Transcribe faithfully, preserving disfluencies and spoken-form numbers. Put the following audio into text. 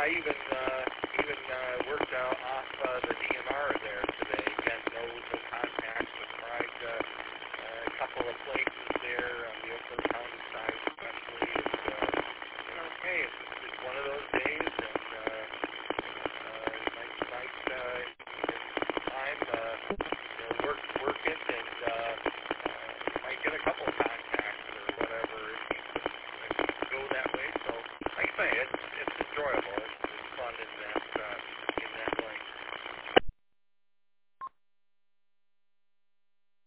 I even uh, even uh, worked out off uh, the D M R there today. Again, no, no contacts, but tried uh, uh, a couple of places